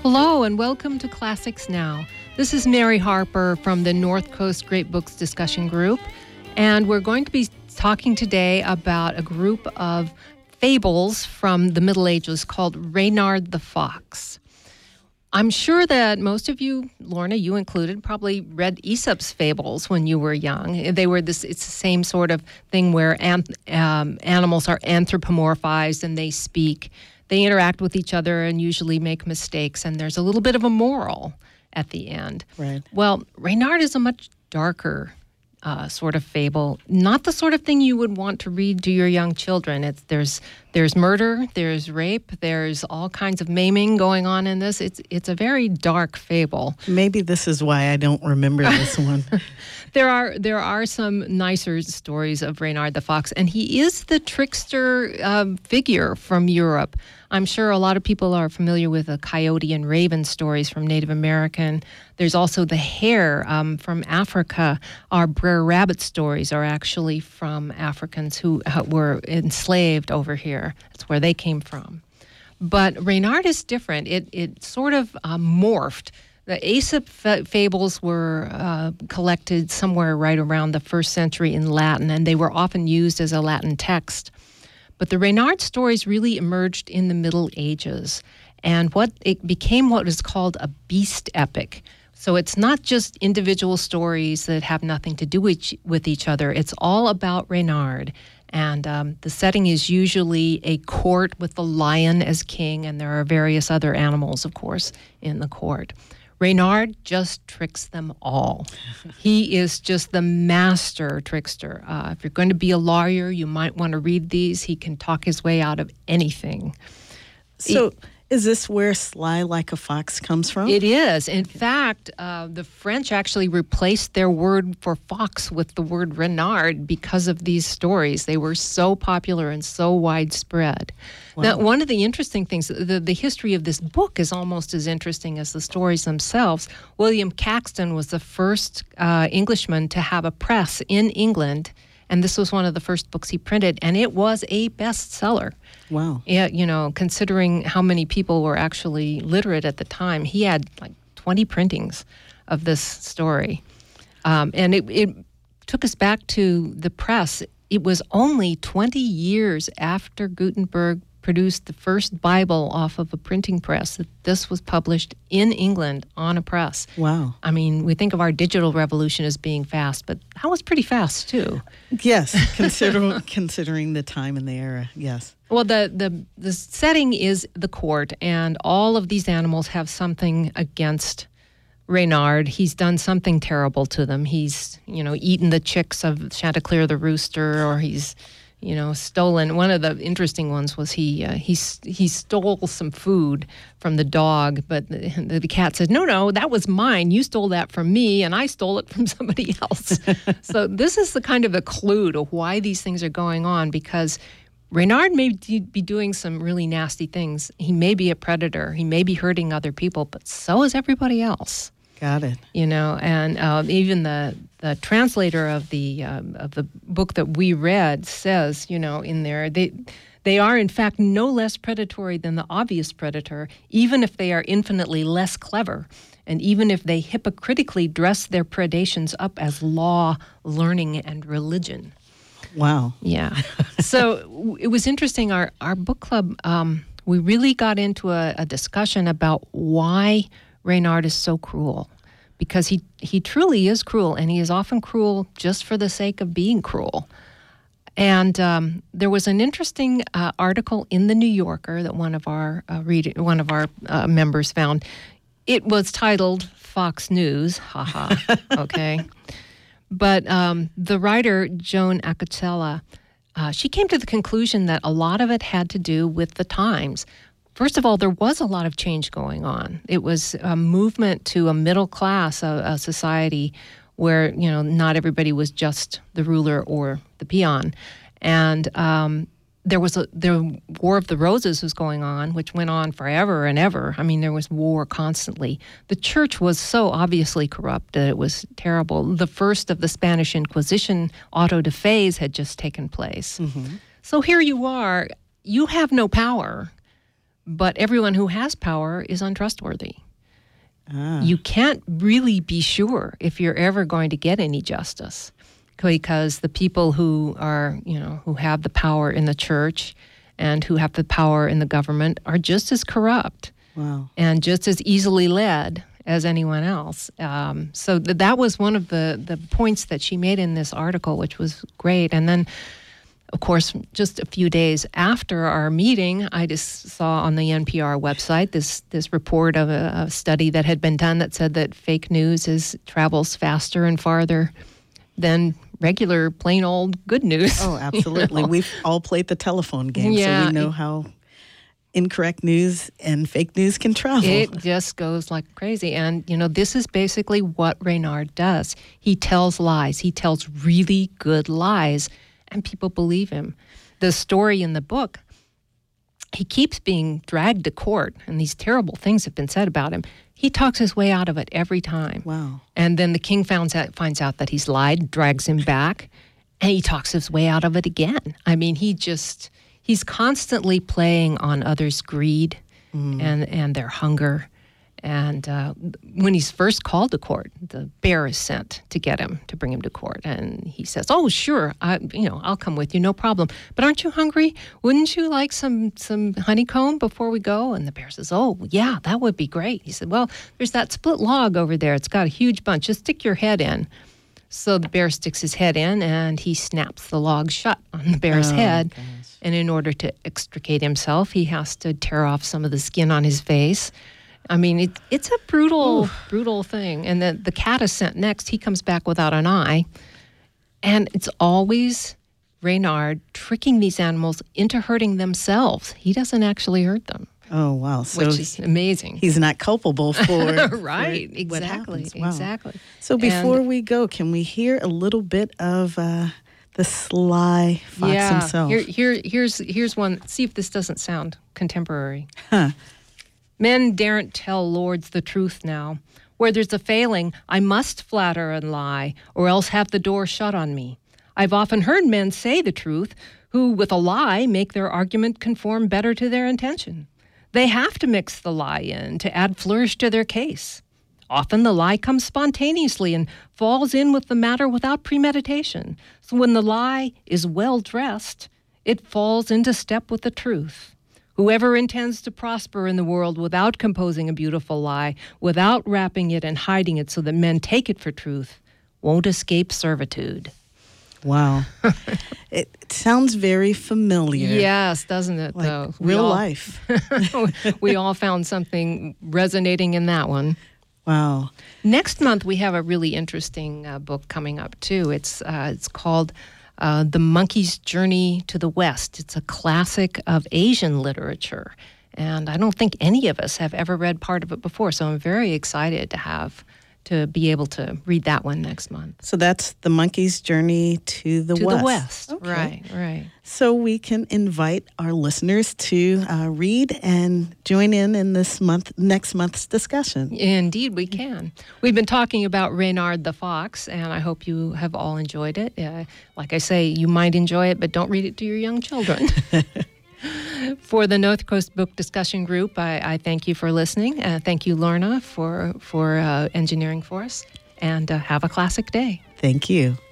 Hello and welcome to Classics Now. This is Mary Harper from the North Coast Great Books Discussion Group, and we're going to be talking today about a group of fables from the Middle Ages called Reynard the Fox. I'm sure that most of you, Lorna, you included, probably read Aesop's fables when you were young. They were it's the same sort of thing where animals are anthropomorphized and they speak. They interact with each other and usually make mistakes, and there's a little bit of a moral at the end. Right. Well, Reynard is a much darker sort of fable, not the sort of thing you would want to read to your young children. There's murder, there's rape, there's all kinds of maiming going on in this. It's a very dark fable. Maybe this is why I don't remember this one. There are some nicer stories of Reynard the Fox, and he is the trickster figure from Europe. I'm sure a lot of people are familiar with the coyote and raven stories from Native American. There's also the hare from Africa. Our Brer Rabbit stories are actually from Africans who were enslaved over here. That's where they came from. But Reynard is different. It sort of morphed. The Aesop fables were collected somewhere right around the 1st century in Latin, and they were often used as a Latin text. But the Reynard stories really emerged in the Middle Ages, and it became what is called a beast epic. So it's not just individual stories that have nothing to do with each other. It's all about Reynard. And the setting is usually a court with the lion as king, and there are various other animals, of course, in the court. Reynard just tricks them all. He is just the master trickster. If you're going to be a lawyer, you might want to read these. He can talk his way out of anything. So is this where sly like a fox comes from? It is. In fact, the French actually replaced their word for fox with the word renard because of these stories. They were so popular and so widespread. Wow. Now, one of the interesting things, the history of this book is almost as interesting as the stories themselves. William Caxton was the first Englishman to have a press in England, and this was one of the first books he printed, and it was a bestseller. Wow. Yeah, considering how many people were actually literate at the time, he had like 20 printings of this story. And it took us back to the press. It was only 20 years after Gutenberg produced the first Bible off of a printing press that this was published in England on a press. Wow. I mean, we think of our digital revolution as being fast, but that was pretty fast too. Yes, considering the time and the era, yes. Well, the setting is the court, and all of these animals have something against Reynard. He's done something terrible to them. He's, eaten the chicks of Chanticleer the rooster, or he's, stolen. One of the interesting ones was he stole some food from the dog, but the cat said, no, that was mine. You stole that from me, and I stole it from somebody else. So this is the kind of a clue to why these things are going on, because Reynard may be doing some really nasty things. He may be a predator. He may be hurting other people, but so is everybody else. Got it. And even the translator of the book that we read says, in there, they are in fact no less predatory than the obvious predator, even if they are infinitely less clever, and even if they hypocritically dress their predations up as law, learning, and religion. Wow. Yeah. So it was interesting. Our book club, we really got into a discussion about why Reynard is so cruel, because he truly is cruel, and he is often cruel just for the sake of being cruel. And there was an interesting article in the New Yorker that one of our members found. It was titled "Fox News," haha. Okay, but the writer Joan Acocella, she came to the conclusion that a lot of it had to do with the times. First of all, there was a lot of change going on. It was a movement to a middle class, a society where, not everybody was just the ruler or the peon. And the War of the Roses was going on, which went on forever and ever. I mean, there was war constantly. The church was so obviously corrupt that it was terrible. The first of the Spanish Inquisition, auto de fe, had just taken place. Mm-hmm. So here you are. You have no power, but everyone who has power is untrustworthy. Ah. You can't really be sure if you're ever going to get any justice, because the people who are, who have the power in the church and who have the power in the government are just as corrupt. Wow. And just as easily led as anyone else. So that was one of the points that she made in this article, which was great. And then, of course, just a few days after our meeting, I just saw on the NPR website this report of a study that had been done that said that fake news travels faster and farther than regular, plain old good news. Oh, absolutely. We've all played the telephone game, Yeah, so we know how incorrect news and fake news can travel. It just goes like crazy. And, this is basically what Reynard does. He tells lies. He tells really good lies, and people believe him. The story in the book, he keeps being dragged to court, and these terrible things have been said about him. He talks his way out of it every time. Wow. And then the king finds out that he's lied, drags him back, and he talks his way out of it again. I mean, he's constantly playing on others' greed and their hunger. And when he's first called to court, the bear is sent to get him, to bring him to court. And he says, "Oh, sure, I'll come with you, no problem. But aren't you hungry? Wouldn't you like some honeycomb before we go?" And the bear says, "Oh, yeah, that would be great." He said, "Well, there's that split log over there. It's got a huge bunch. Just stick your head in." So the bear sticks his head in, and he snaps the log shut on the bear's head. Gosh. And in order to extricate himself, he has to tear off some of the skin on his face. I mean, it's a brutal thing. And then the cat is sent next. He comes back without an eye. And it's always Reynard tricking these animals into hurting themselves. He doesn't actually hurt them. Oh, wow. So which is amazing. He's not culpable for right, for exactly, what happens. Wow. exactly. So before we go, can we hear a little bit of the sly fox himself? Here's one. See if this doesn't sound contemporary. Huh. Men daren't tell lords the truth now. Where there's a failing, I must flatter and lie, or else have the door shut on me. I've often heard men say the truth, who with a lie make their argument conform better to their intention. They have to mix the lie in to add flourish to their case. Often the lie comes spontaneously and falls in with the matter without premeditation. So when the lie is well dressed, it falls into step with the truth. Whoever intends to prosper in the world without composing a beautiful lie, without wrapping it and hiding it so that men take it for truth, won't escape servitude. Wow. It sounds very familiar. Yes, doesn't it, like though? real life. We all found something resonating in that one. Wow. Next month, we have a really interesting book coming up, too. It's called The Monkey's Journey to the West. It's a classic of Asian literature. And I don't think any of us have ever read part of it before. So I'm very excited to be able to read that one next month. So that's The Monkey's Journey to the West. To the West, okay. Right. So we can invite our listeners to read and join in this next month's discussion. Indeed, we can. We've been talking about Reynard the Fox, and I hope you have all enjoyed it. Like I say, you might enjoy it, but don't read it to your young children. For the North Coast Book Discussion Group, I thank you for listening. Thank you, Lorna, for engineering for us. And have a classic day. Thank you.